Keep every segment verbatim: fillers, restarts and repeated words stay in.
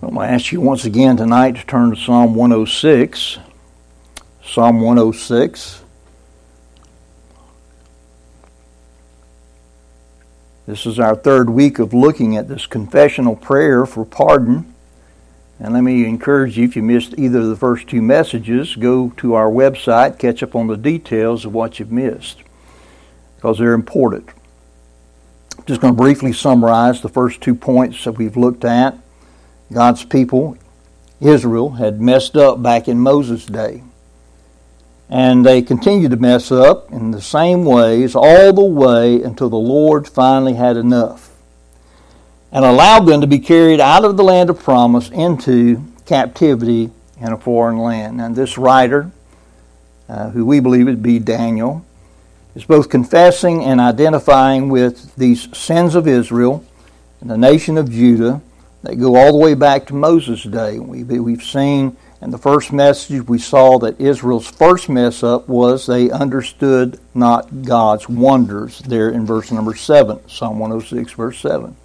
I'm going to ask you once again tonight to turn to Psalm one oh six. Psalm one oh six. This is our third week of looking at this confessional prayer for pardon. And let me encourage you, if you missed either of the first two messages, go to our website, catch up on the details of what you've missed, because they're important. I'm just going to briefly summarize the first two points that we've looked at. God's people, Israel, had messed up back in Moses' day. And they continued to mess up in the same ways all the way until the Lord finally had enough and allowed them to be carried out of the land of promise into captivity in a foreign land. And this writer, uh, who we believe would be Daniel, is both confessing and identifying with these sins of Israel and the nation of Judah that go all the way back to Moses' day. We've, we've seen in the first message, we saw that Israel's first mess up was they understood not God's wonders, there in verse number seven, Psalm one oh six, verse seven.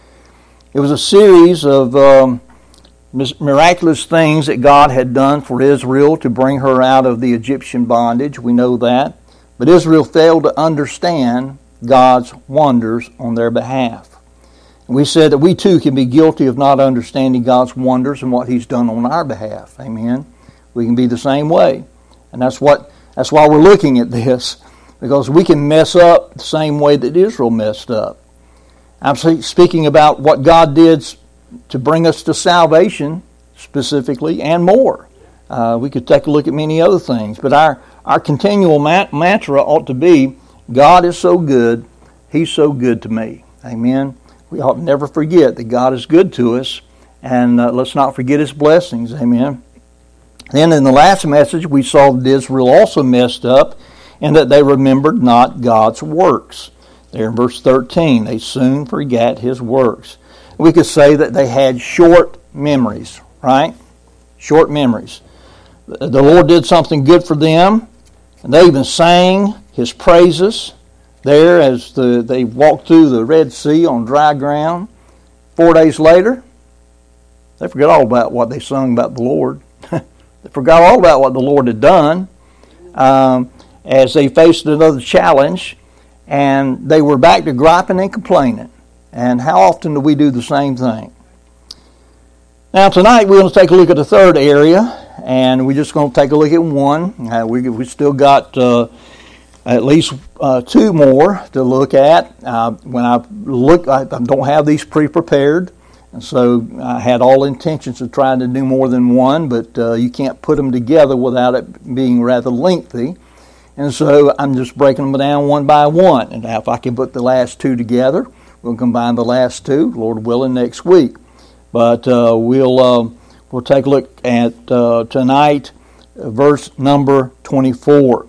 It was a series of um, miraculous things that God had done for Israel to bring her out of the Egyptian bondage. We know that. But Israel failed to understand God's wonders on their behalf. We said that we too can be guilty of not understanding God's wonders and what He's done on our behalf. Amen. We can be the same way. And that's what that's why we're looking at this, because we can mess up the same way that Israel messed up. I'm speaking about what God did to bring us to salvation specifically and more. Uh, we could take a look at many other things, but our, our continual mat- mantra ought to be, God is so good, He's so good to me. Amen. We ought to never forget that God is good to us, and uh, let's not forget His blessings. Amen. Then in the last message, we saw that Israel also messed up, and that they remembered not God's works. There in verse thirteen, they soon forgot His works. We could say that they had short memories, right? Short memories. The Lord did something good for them, and they even sang His praises there as the, they walked through the Red Sea on dry ground. Four days later, they forgot all about what they sung about the Lord. They forgot all about what the Lord had done um, as they faced another challenge, and they were back to griping and complaining. And how often do we do the same thing? Now tonight we're going to take a look at the third area, and we're just going to take a look at one. Uh, we we still got uh, at least uh, two more to look at. Uh, when I look, I, I don't have these pre-prepared, and so I had all intentions of trying to do more than one, but uh, you can't put them together without it being rather lengthy. And so I'm just breaking them down one by one. And if I can put the last two together, we'll combine the last two, Lord willing, next week. But uh, we'll uh, we'll take a look at uh, tonight, uh, verse number twenty-four.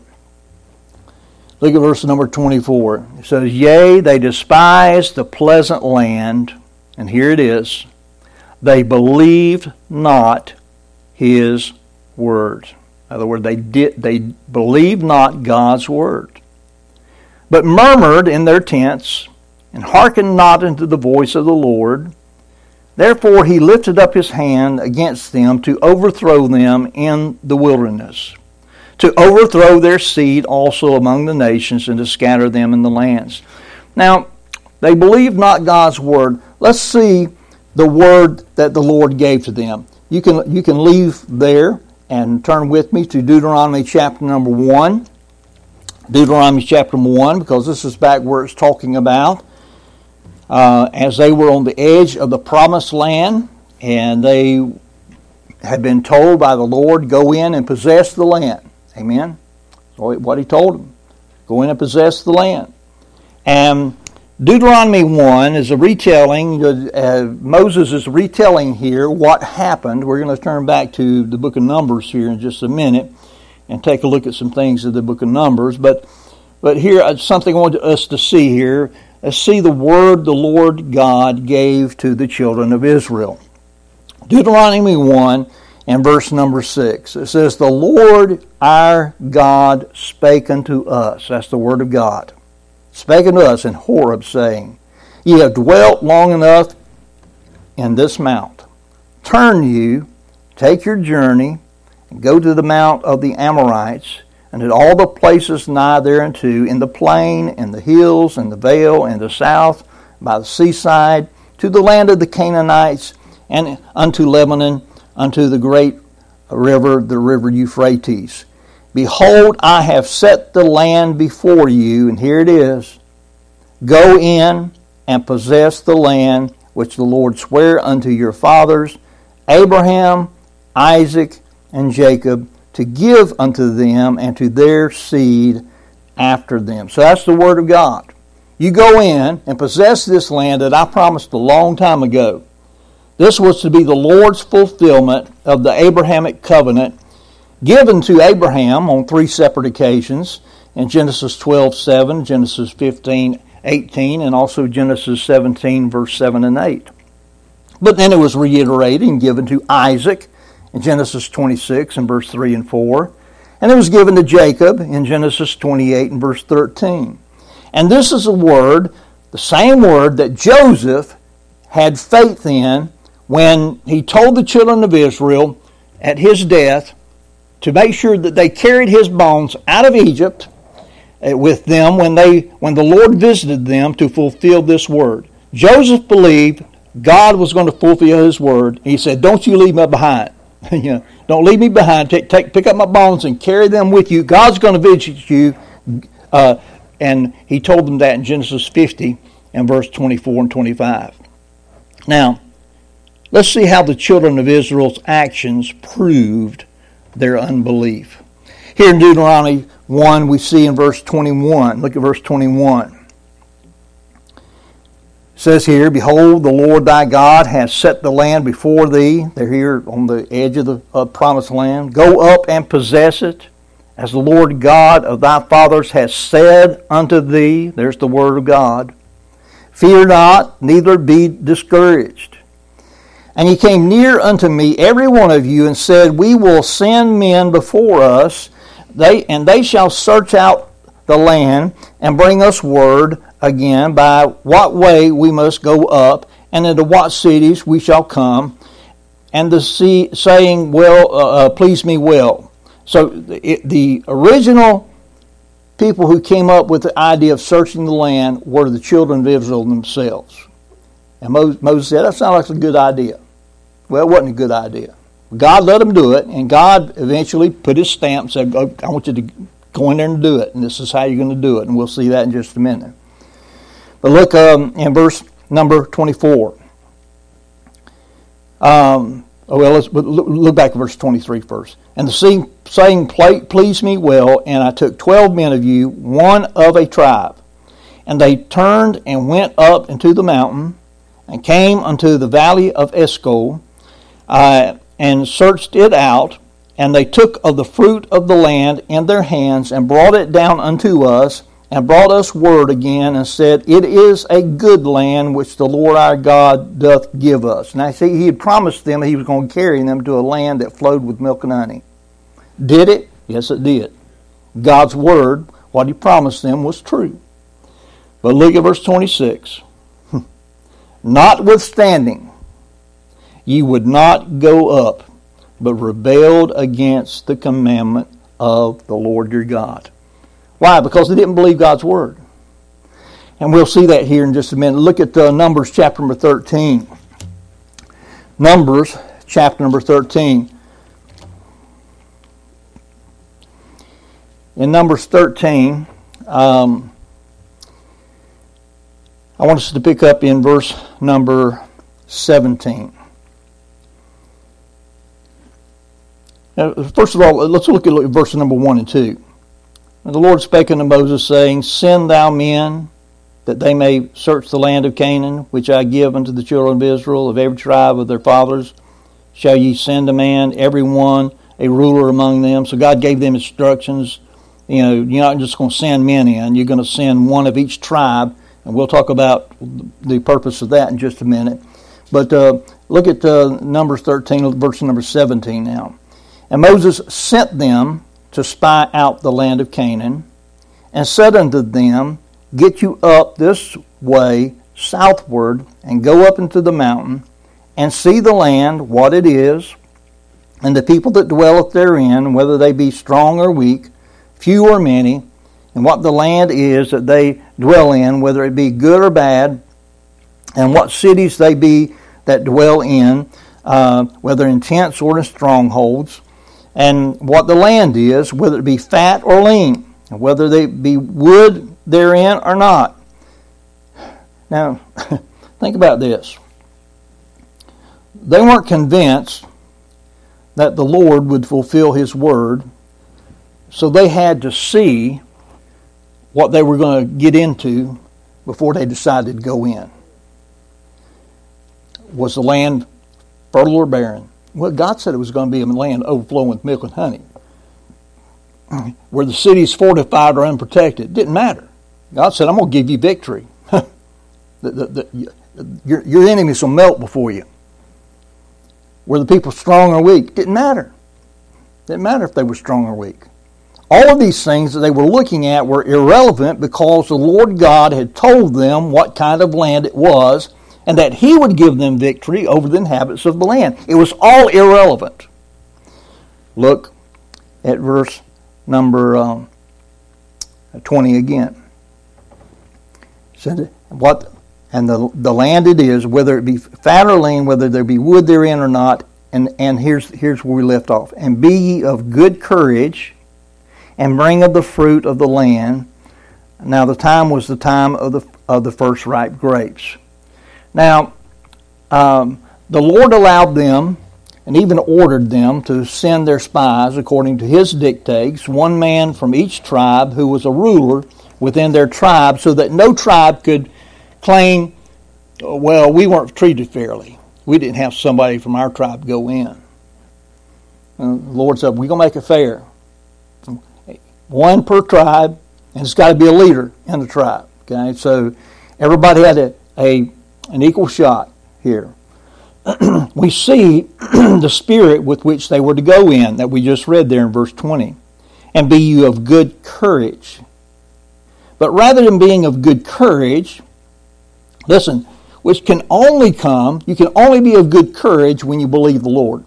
Look at verse number twenty-four. It says, "Yea, they despised the pleasant land," and here it is, "they believed not His word." In other words, they did they believed not God's word, but murmured in their tents, and hearkened not unto the voice of the Lord. Therefore He lifted up His hand against them to overthrow them in the wilderness, to overthrow their seed also among the nations, and to scatter them in the lands. Now, they believed not God's word. Let's see the word that the Lord gave to them. You can you can leave there and turn with me to Deuteronomy chapter number one. Deuteronomy chapter one, because this is back where it's talking about uh, as they were on the edge of the promised land, and they had been told by the Lord, go in and possess the land. Amen? So what He told them. Go in and possess the land. And Deuteronomy one is a retelling, uh, Moses is retelling here what happened. We're going to turn back to the book of Numbers here in just a minute and take a look at some things of the book of Numbers. But but here, something I want us to see here. Let's see the word the Lord God gave to the children of Israel. Deuteronomy one and verse number six. It says, "The Lord our God spake unto us." That's the word of God. "Spake unto us in Horeb, saying, Ye have dwelt long enough in this mount." turn you, take your journey, and go to the mount of the Amorites, and at all the places nigh thereunto, in the plain, and the hills, and the vale, and the south, by the seaside, to the land of the Canaanites, and unto Lebanon, unto the great river, the river Euphrates. Behold, I have set the land before you, and here it is. Go in and possess the land which the Lord sware unto your fathers, Abraham, Isaac, and Jacob, to give unto them and to their seed after them. So that's the Word of God. You go in and possess this land that I promised a long time ago. This was to be the Lord's fulfillment of the Abrahamic covenant given to Abraham on three separate occasions in Genesis twelve seven, Genesis fifteen eighteen, and also Genesis seventeen verse seven and eight. But then it was reiterated and given to Isaac in Genesis twenty-six and verse three and four. And it was given to Jacob in Genesis twenty-eight and verse thirteen. And this is a word, the same word that Joseph had faith in when he told the children of Israel at his death to make sure that they carried his bones out of Egypt with them when they when the Lord visited them to fulfill this word. Joseph believed God was going to fulfill his word. He said, don't you leave me behind. you know, don't leave me behind. Take, take, pick up my bones and carry them with you. God's going to visit you. Uh, and he told them that in Genesis fifty and verse twenty-four and twenty-five. Now, let's see how the children of Israel's actions proved their unbelief. Here in Deuteronomy one, we see in verse twenty-one. Look at verse twenty-one. It says here, behold, the Lord thy God hath set the land before thee. They're here on the edge of the uh, promised land. Go up and possess it, as the Lord God of thy fathers hath said unto thee. There's the word of God. Fear not, neither be discouraged. And he came near unto me, every one of you, and said, we will send men before us, they and they shall search out the land and bring us word again by what way we must go up, and into what cities we shall come, and the sea, saying, well, uh, uh, please me well. So it, the original people who came up with the idea of searching the land were the children of Israel themselves. And Moses said, that sounds like a good idea. Well, it wasn't a good idea. God let them do it, and God eventually put his stamp and said, oh, I want you to go in there and do it, and this is how you're going to do it, and we'll see that in just a minute. But look um, in verse number twenty-four. Um, oh, well, let's look back at verse twenty-three first. And the saying pleased me well, and I took twelve men of you, one of a tribe. And they turned and went up into the mountain, and came unto the valley of Eshcol, uh, and searched it out. And they took of the fruit of the land in their hands, and brought it down unto us, and brought us word again, and said, it is a good land which the Lord our God doth give us. Now see, he had promised them that he was going to carry them to a land that flowed with milk and honey. Did it? Yes, it did. God's word, what he promised them, was true. But look at verse twenty-six. Notwithstanding, ye would not go up, but rebelled against the commandment of the Lord your God. Why? Because they didn't believe God's word. And we'll see that here in just a minute. Look at uh, Numbers chapter number thirteen. Numbers chapter number thirteen. In Numbers thirteen, um, I want us to pick up in verse number seventeen. Now, first of all, let's look at verse number one and two. And the Lord spake unto Moses, saying, send thou men, that they may search the land of Canaan, which I give unto the children of Israel, of every tribe of their fathers. Shall ye send a man, every one a ruler among them? So God gave them instructions. You know, you're not just going to send men in. You're going to send one of each tribe. And we'll talk about the purpose of that in just a minute. But uh, look at uh, Numbers thirteen, verse number seventeen now. And Moses sent them to spy out the land of Canaan, and said unto them, get you up this way southward, and go up into the mountain, and see the land, what it is, and the people that dwelleth therein, whether they be strong or weak, few or many, and what the land is that they dwell in, whether it be good or bad, and what cities they be that dwell in, uh, whether in tents or in strongholds, and what the land is, whether it be fat or lean, and whether they be wood therein or not. Now, think about this. They weren't convinced that the Lord would fulfill His word, so they had to see what they were going to get into before they decided to go in. Was the land fertile or barren? Well, God said it was going to be a land overflowing with milk and honey. Were the cities fortified or unprotected? It didn't matter. God said, I'm going to give you victory. the, the, the, your, your enemies will melt before you. Were the people strong or weak? Didn't matter. Didn't matter if they were strong or weak. All of these things that they were looking at were irrelevant because the Lord God had told them what kind of land it was and that He would give them victory over the inhabitants of the land. It was all irrelevant. Look at verse number um, twenty again. It said, what, and the, the land it is, whether it be fat or lean, whether there be wood therein or not, and, and here's, here's where we left off. And be ye of good courage, and bring of the fruit of the land. Now the time was the time of the of the first ripe grapes. Now, um, the Lord allowed them, and even ordered them, to send their spies according to His dictates, one man from each tribe who was a ruler within their tribe, so that no tribe could claim, well, we weren't treated fairly. We didn't have somebody from our tribe go in. And the Lord said, we're going to make it fair. One per tribe, and it's got to be a leader in the tribe. Okay, so everybody had a, a an equal shot here. We see the spirit with which they were to go in that we just read there in verse twenty. And be you of good courage. But rather than being of good courage, listen, which can only come, you can only be of good courage when you believe the Lord.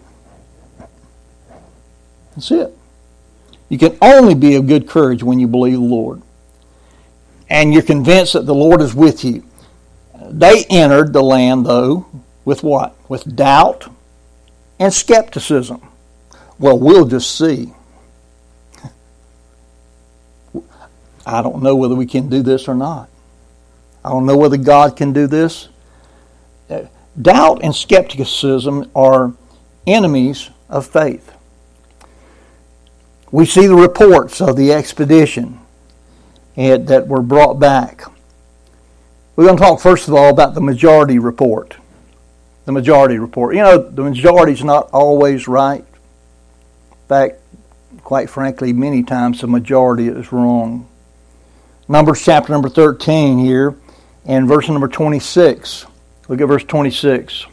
That's it. You can only be of good courage when you believe the Lord. And you're convinced that the Lord is with you. They entered the land, though, with what? With doubt and skepticism. Well, we'll just see. I don't know whether we can do this or not. I don't know whether God can do this. Doubt and skepticism are enemies of faith. We see the reports of the expedition that were brought back. We're going to talk first of all about the majority report. The majority report. You know, the majority is not always right. In fact, quite frankly, many times the majority is wrong. Numbers chapter number thirteen here and verse number twenty-six. Look at verse twenty-six.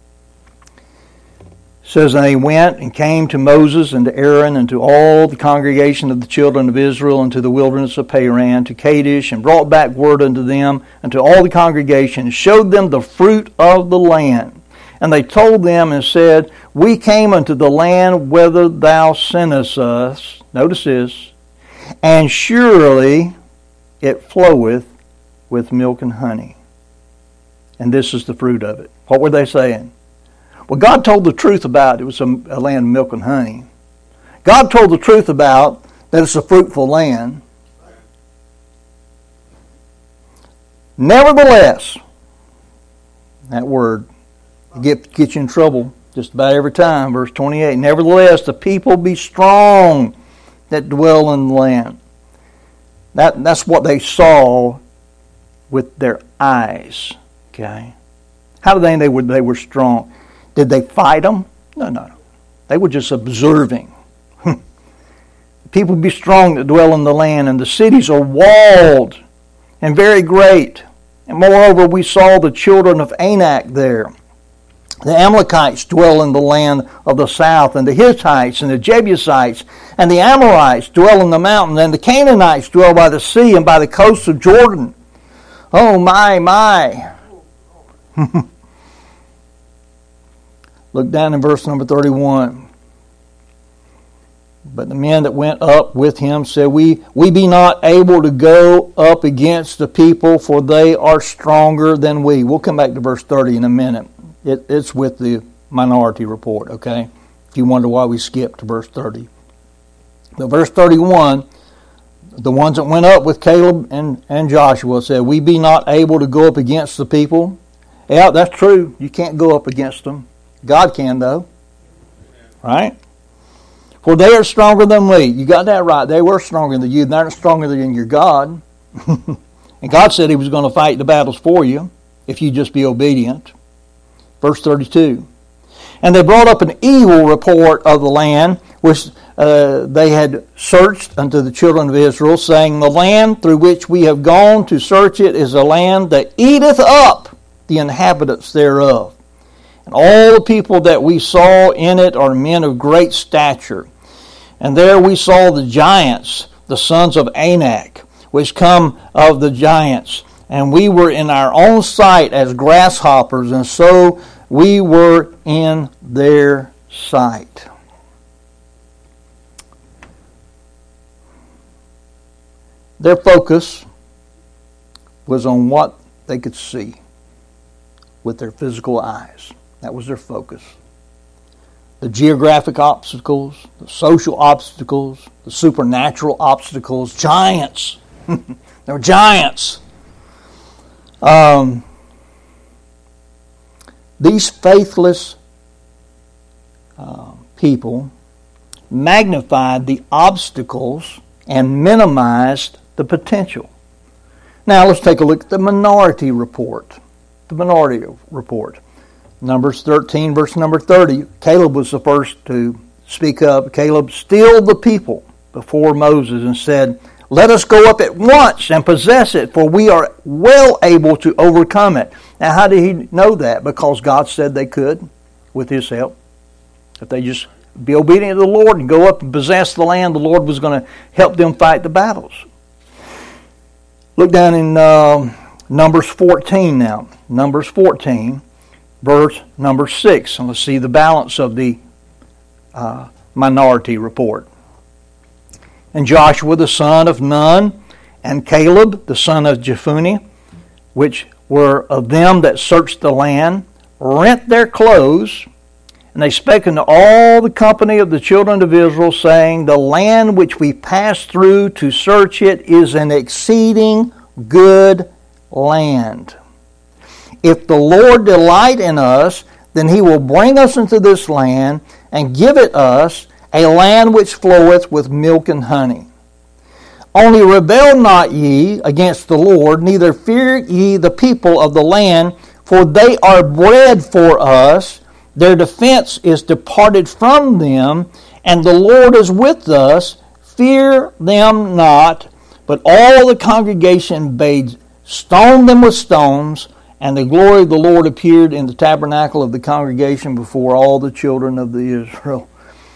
It says, and they went and came to Moses and to Aaron and to all the congregation of the children of Israel and to the wilderness of Paran, to Kadesh, and brought back word unto them and to all the congregation, and showed them the fruit of the land. And they told them and said, we came unto the land whither thou sentest us. Notice this. And surely it floweth with milk and honey. And this is the fruit of it. What were they saying? Well, God told the truth about it was a, a land of milk and honey. God told the truth about that it's a fruitful land. Nevertheless, that word get, get you in trouble just about every time. Verse twenty-eight, nevertheless, the people be strong that dwell in the land. That, that's what they saw with their eyes. Okay, how did they know they were, they were strong? Did they fight them? No, no. They were just observing. People be strong that dwell in the land, and the cities are walled and very great. And moreover, we saw the children of Anak there. The Amalekites dwell in the land of the south, and the Hittites and the Jebusites and the Amorites dwell in the mountain, and the Canaanites dwell by the sea and by the coast of Jordan. Oh my, my. Look down in verse number thirty-one. But the men that went up with him said, We we be not able to go up against the people, for they are stronger than we. We'll come back to verse thirty in a minute. It, it's with the minority report, okay? If you wonder why we skipped to verse thirty. But verse thirty-one, the ones that went up with Caleb and, and Joshua said, We be not able to go up against the people. Yeah, that's true. You can't go up against them. God can, though. Right? For they are stronger than we. You got that right. They were stronger than you. They're not stronger than your God. And God said He was going to fight the battles for you if you just be obedient. Verse thirty-two. And they brought up an evil report of the land which uh, they had searched unto the children of Israel, saying, The land through which we have gone to search it is a land that eateth up the inhabitants thereof. And all the people that we saw in it are men of great stature. And there we saw the giants, the sons of Anak, which come of the giants. And we were in our own sight as grasshoppers, and so we were in their sight. Their focus was on what they could see with their physical eyes. That was their focus. The geographic obstacles, the social obstacles, the supernatural obstacles, giants. They were giants. Um, these faithless uh, people magnified the obstacles and minimized the potential. Now let's take a look at the minority report. The minority report. Numbers thirteen, verse number thirty. Caleb was the first to speak up. Caleb stilled the people before Moses and said, Let us go up at once and possess it, for we are well able to overcome it. Now, how did he know that? Because God said they could with His help. If they just be obedient to the Lord and go up and possess the land, the Lord was going to help them fight the battles. Look down in uh, Numbers fourteen now. Numbers fourteen. Verse number six, and let's see the balance of the uh, minority report. And Joshua the son of Nun, and Caleb the son of Jephunneh, which were of them that searched the land, rent their clothes, and they spake unto all the company of the children of Israel, saying, The land which we passed through to search it is an exceeding good land. If the Lord delight in us, then He will bring us into this land, and give it us, a land which floweth with milk and honey. Only rebel not ye against the Lord, neither fear ye the people of the land, for they are bread for us. Their defense is departed from them, and the Lord is with us. Fear them not. But all the congregation bade stone them with stones, and the glory of the Lord appeared in the tabernacle of the congregation before all the children of the Israel.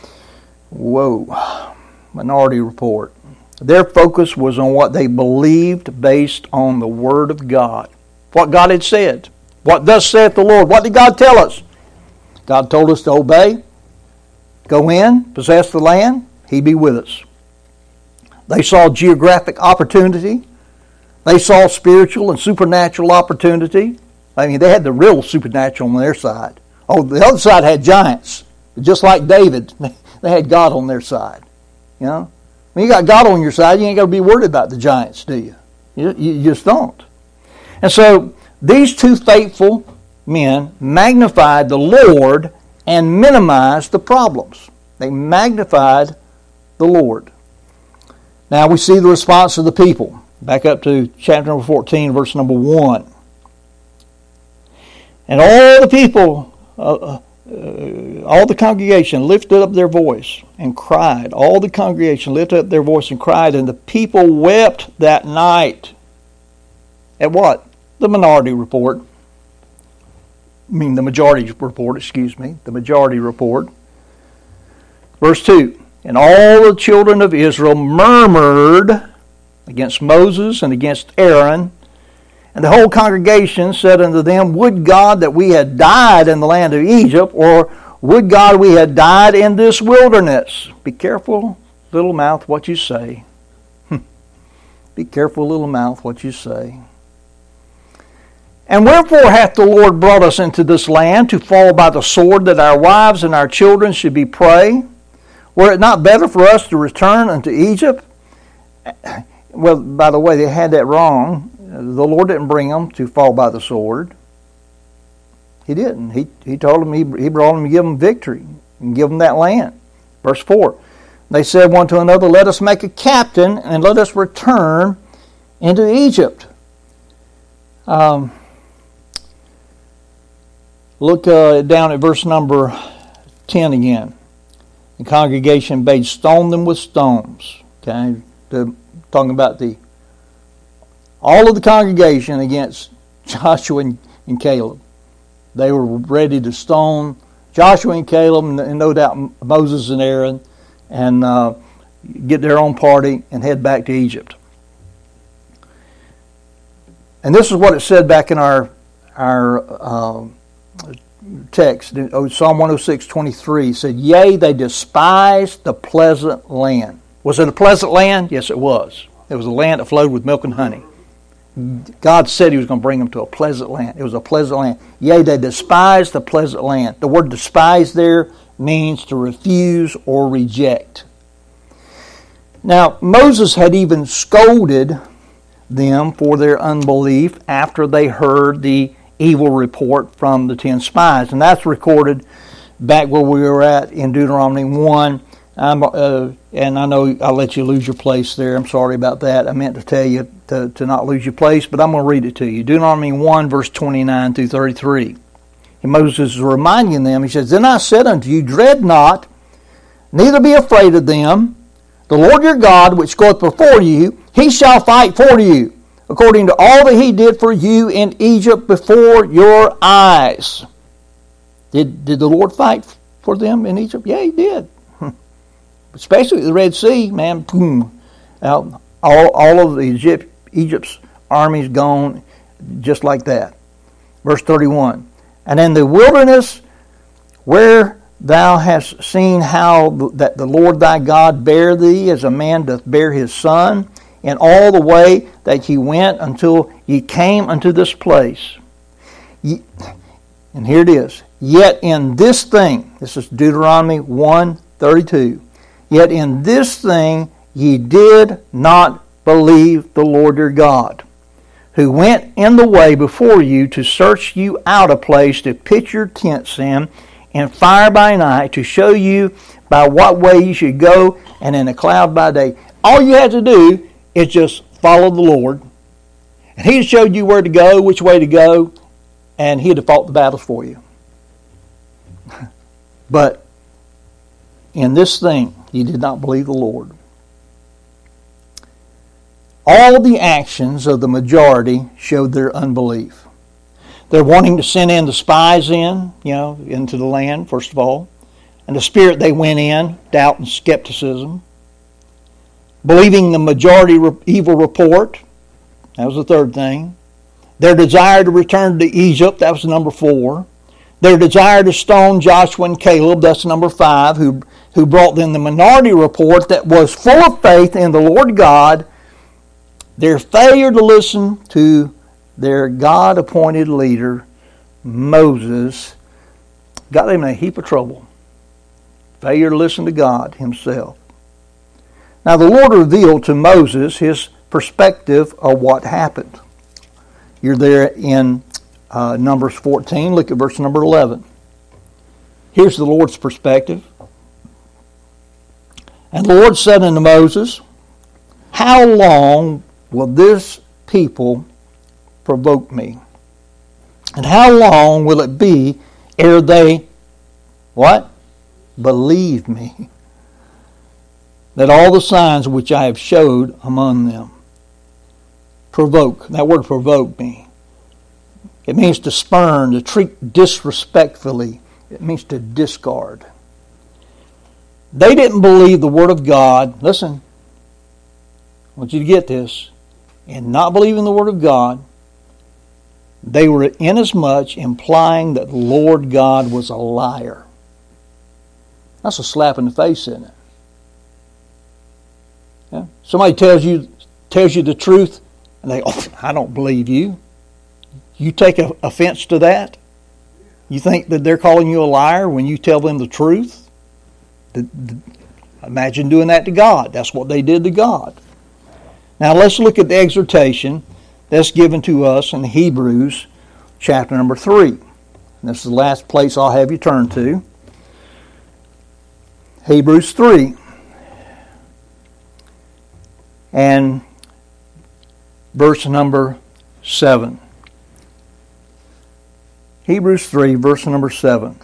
Whoa. Minority report. Their focus was on what they believed based on the Word of God. What God had said. What thus saith the Lord. What did God tell us? God told us to obey, go in, possess the land, He be with us. They saw geographic opportunity. They saw spiritual and supernatural opportunity. I mean, they had the real supernatural on their side. Oh, the other side had giants. Just like David, they had God on their side. You know? When you got God on your side, you ain't got to be worried about the giants, do you? You, you just don't. And so, these two faithful men magnified the Lord and minimized the problems. They magnified the Lord. Now we see the response of the people. Back up to chapter number fourteen, verse number one. And all the people, uh, uh, all the congregation lifted up their voice and cried. All the congregation lifted up their voice and cried, and the people wept that night. At what? The minority report. I mean the majority report, excuse me. The majority report. Verse two. And all the children of Israel murmured against Moses and against Aaron. And the whole congregation said unto them, Would God that we had died in the land of Egypt, or Would God we had died in this wilderness. Be careful, little mouth, what you say. Be careful, little mouth, what you say. And wherefore hath the Lord brought us into this land to fall by the sword, that our wives and our children should be prey? Were it not better for us to return unto Egypt? Well, by the way, they had that wrong. The Lord didn't bring them to fall by the sword. He didn't. He he told them, he, he brought them to give them victory and give them that land. Verse four. They said one to another, let us make a captain and let us return into Egypt. Um, look uh, down at verse number ten again. The congregation bade stone them with stones. Okay, the, talking about the all of the congregation against Joshua and, and Caleb. They were ready to stone Joshua and Caleb, and, and no doubt Moses and Aaron, and uh, get their own party and head back to Egypt. And this is what it said back in our our uh, text. Psalm one oh six, twenty-three said, yea, they despised the pleasant land. Was it a pleasant land? Yes, it was. It was a land that flowed with milk and honey. God said He was going to bring them to a pleasant land. It was a pleasant land. Yea, they despised the pleasant land. The word despise there means to refuse or reject. Now, Moses had even scolded them for their unbelief after they heard the evil report from the ten spies. And that's recorded back where we were at in Deuteronomy one. I'm, uh, and I know I'll let you lose your place there. I'm sorry about that. I meant to tell you to, to not lose your place, but I'm going to read it to you. Deuteronomy one, verse twenty-nine through thirty-three. And Moses is reminding them, he says, then I said unto you, dread not, neither be afraid of them. The Lord your God, which goeth before you, He shall fight for you, according to all that He did for you in Egypt before your eyes. Did, did the Lord fight for them in Egypt? Yeah, He did. Especially the Red Sea, man, boom, out, all, all of the Egypt, Egypt's armies gone just like that. Verse thirty-one, and in the wilderness where thou hast seen how that the Lord thy God bare thee as a man doth bear his son, in all the way that ye went until ye came unto this place. Ye, and here it is, yet in this thing, this is Deuteronomy one thirty-two, yet in this thing ye did not believe the Lord your God, who went in the way before you to search you out a place to pitch your tents in, and fire by night to show you by what way you should go, and in a cloud by day. All you had to do is just follow the Lord, and He showed you where to go, which way to go, and He'd have fought the battles for you. But in this thing, ye did not believe the Lord. All the actions of the majority showed their unbelief. They're wanting to send in the spies in, you know, into the land, first of all. And the spirit they went in, doubt and skepticism. Believing the majority evil report, that was the third thing. Their desire to return to Egypt, that was number four. Their desire to stone Joshua and Caleb, that's number five, who, who brought them the minority report that was full of faith in the Lord God. Their failure to listen to their God-appointed leader, Moses, got them in a heap of trouble. Failure to listen to God Himself. Now the Lord revealed to Moses His perspective of what happened. You're there in uh, Numbers fourteen. Look at verse number eleven. Here's the Lord's perspective. And the Lord said unto Moses, how long will this people provoke me? And how long will it be ere they, what? Believe me, that all the signs which I have showed among them. Provoke. That word provoke me. It means to spurn, to treat disrespectfully. It means to discard. They didn't believe the Word of God. Listen, I want you to get this. In not believing the Word of God, they were inasmuch implying that the Lord God was a liar. That's a slap in the face, isn't it? Yeah. Somebody tells you tells you the truth, and they, oh, I don't believe you. You take a, offense to that? You think that they're calling you a liar when you tell them the truth? The, the, imagine doing that to God. That's what they did to God. Now let's look at the exhortation that's given to us in Hebrews chapter number three. And this is the last place I'll have you turn to. Hebrews three. And verse number seven. Hebrews three, verse number seven.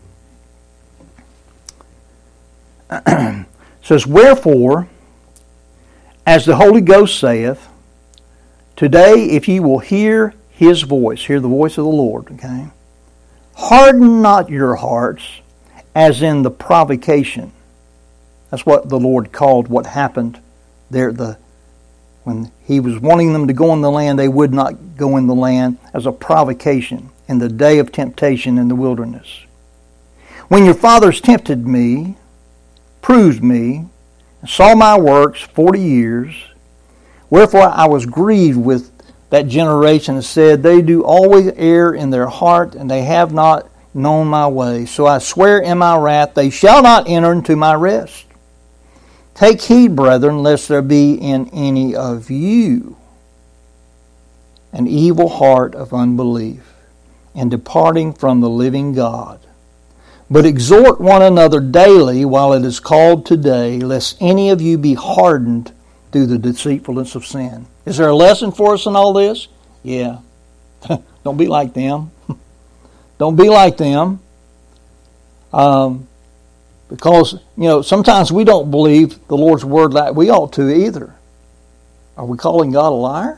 Says, wherefore, as the Holy Ghost saith, today if ye will hear His voice, hear the voice of the Lord, okay? Harden not your hearts as in the provocation. That's what the Lord called what happened there. The when He was wanting them to go in the land, they would not go in the land, as a provocation in the day of temptation in the wilderness. When your fathers tempted me, proved me, and saw my works forty years, wherefore I was grieved with that generation, and said, they do always err in their heart, and they have not known my way. So I swear in my wrath, they shall not enter into my rest. Take heed, brethren, lest there be in any of you an evil heart of unbelief, and departing from the living God. But exhort one another daily while it is called today, lest any of you be hardened through the deceitfulness of sin. Is there a lesson for us in all this? Yeah. Don't be like them. Don't be like them. Um, because, you know, sometimes we don't believe the Lord's word like we ought to either. Are we calling God a liar?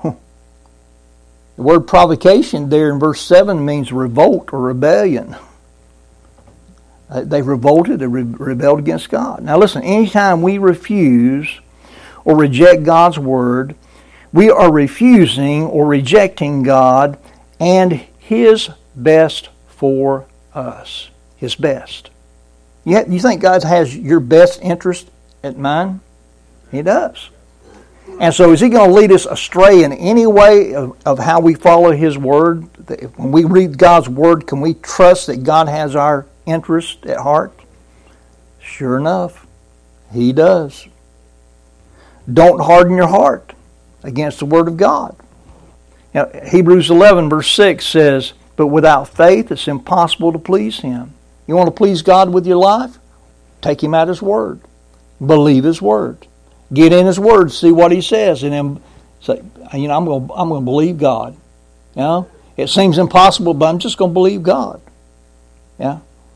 The word provocation there in verse seven means revolt or rebellion. They revolted and re- rebelled against God. Now listen, anytime we refuse or reject God's word, we are refusing or rejecting God and His best for us. His best. You, have, you think God has your best interest at mind? He does. And so is He going to lead us astray in any way of, of how we follow His word? When we read God's word, can we trust that God has our interest at heart? Sure enough, He does. Don't harden your heart against the word of God. Now, Hebrews eleven verse six says, but without faith it's impossible to please Him. You want to please God with your life? Take Him at His word. Believe His word. Get in His word, see what He says, and then say, you know, I'm going to, I'm going to believe God. You know, it seems impossible, but I'm just going to believe God. Yeah.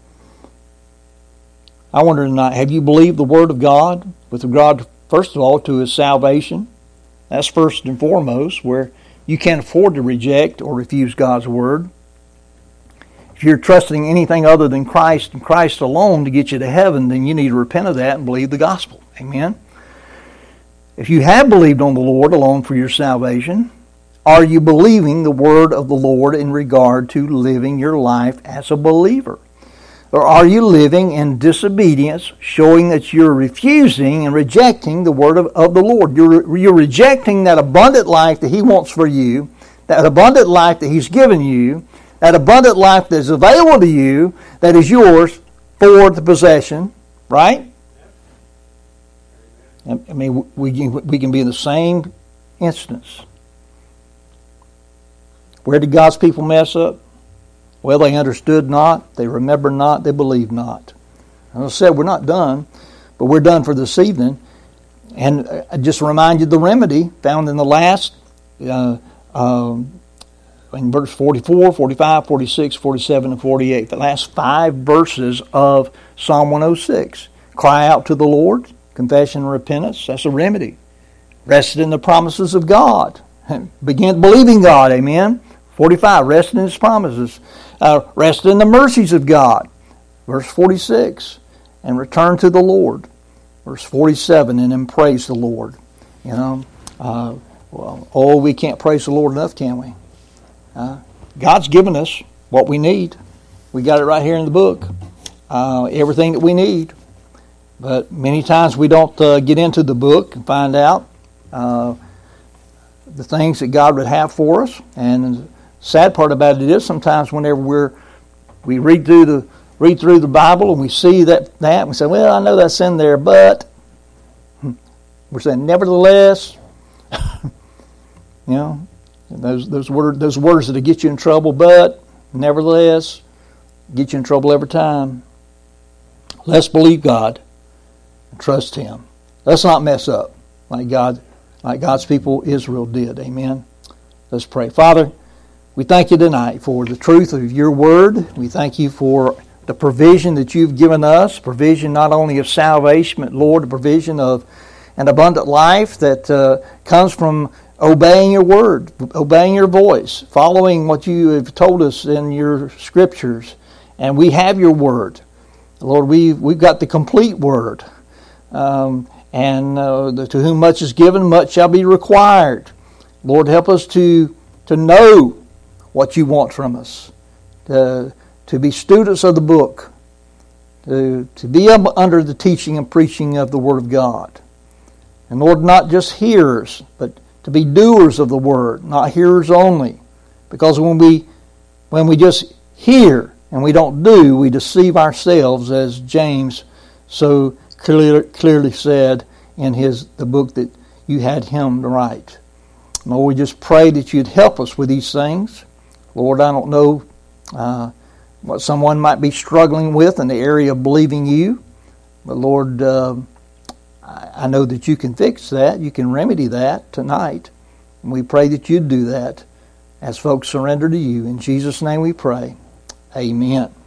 I wonder tonight, have you believed the word of God with regard, first of all, to His salvation? That's first and foremost, where you can't afford to reject or refuse God's word. If you're trusting anything other than Christ and Christ alone to get you to heaven, then you need to repent of that and believe the gospel. Amen? If you have believed on the Lord alone for your salvation, are you believing the word of the Lord in regard to living your life as a believer? Or are you living in disobedience, showing that you're refusing and rejecting the word of, of the Lord? You're, you're rejecting that abundant life that He wants for you, that abundant life that He's given you, that abundant life that is available to you, that is yours for the possession, right? I mean, we can, we can be in the same instance. Where did God's people mess up? Well, they understood not, they remembered not, they believed not. As I said, we're not done, but we're done for this evening. And I just remind you the remedy found in the last, uh, um, in verse forty-four, forty-five, forty-six, forty-seven, and forty-eight. The last five verses of Psalm one oh six. Cry out to the Lord, confession and repentance. That's a remedy. Rested in the promises of God. Begin believing God, amen. forty-five, rested in His promises. Uh, rested in the mercies of God. Verse forty-six, and return to the Lord. Verse forty-seven, and then praise the Lord. You know, uh, well, oh, we can't praise the Lord enough, can we? Uh, God's given us what we need. We got it right here in the book. uh, everything that we need. But many times we don't uh, get into the book and find out uh, the things that God would have for us. And the sad part about it is sometimes whenever we're we read through the read through the Bible and we see that that and we say, well, I know that's in there, but we're saying nevertheless, you know, those those words those words that get you in trouble, but nevertheless, get you in trouble every time. Let's believe God and trust Him. Let's not mess up like God, like God's people Israel did. Amen. Let's pray. Father, we thank you tonight for the truth of your word. We thank you for the provision that you've given us, provision not only of salvation, but Lord, the provision of an abundant life that uh, comes from obeying your word, obeying your voice, following what you have told us in your scriptures. And we have your word. Lord, we've, we've got the complete word. Um, and uh, the, to whom much is given, much shall be required. Lord, help us to, to know what you want from us, to, to be students of the book, to, to be under the teaching and preaching of the Word of God. And Lord, not just hearers, but to be doers of the Word, not hearers only. Because when we when we just hear and we don't do, we deceive ourselves, as James so clear, clearly said in his the book that you had him to write. Lord, we just pray that you'd help us with these things. Lord, I don't know uh, what someone might be struggling with in the area of believing you, but Lord, uh, I know that you can fix that. You can remedy that tonight. And we pray that you'd do that as folks surrender to you. In Jesus' name we pray. Amen.